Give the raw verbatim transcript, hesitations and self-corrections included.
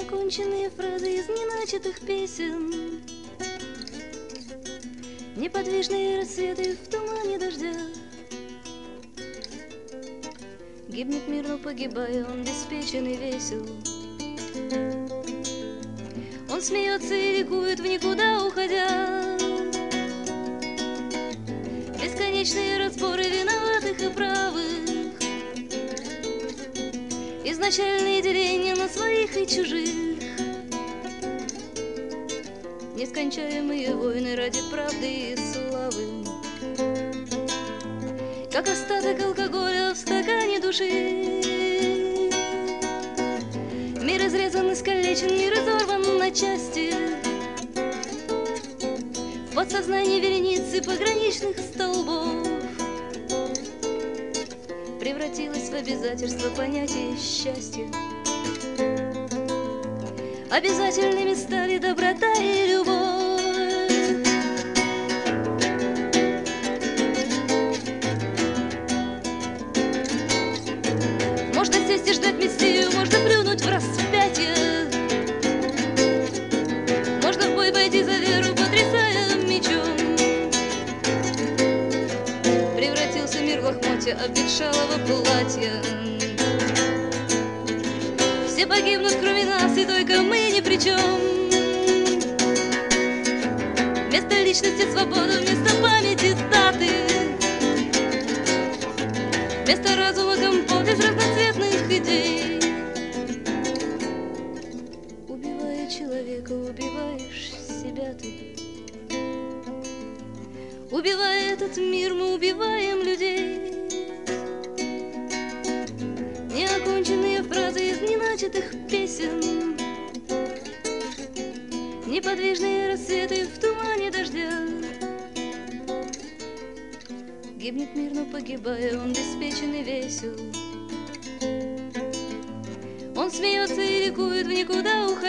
Неоконченные фразы из неначатых песен, неподвижные рассветы в тумане дождя. Гибнет мир, но погибая, он беспечен и весел. Он смеется и ликует в никуда уходя. Бесконечные разборы виноватых и правых, изначальные деления на своих и чужих, нескончаемые войны ради правды и славы, как остаток алкоголя в стакане души. Мир изрезан, искалечен, мир изорван на части. В подсознании вереницы пограничных столбов превратилось в обязательство понятие счастья. Обязательными стали доброта и любовь. Можно сесть и ждать мессию, можно плюнуть в распятие, можно в бой пойти за веру, потрясая мечом. Превратился мир в лохмотья обветшалого платья. Все погибнут, кроме нас, и только мы ни при чем. Вместо личности свобода, вместо памяти даты, вместо разума компот из разноцветных идей. Убивая человека, убиваешь себя ты. Убивая этот мир, мы убиваем людей. Неоконченные фразы из неначатых песен, неподвижные рассветы в тумане дождя. Гибнет мир, но погибая, он беспечен и весел. Он смеется и ликует в никуда уходя.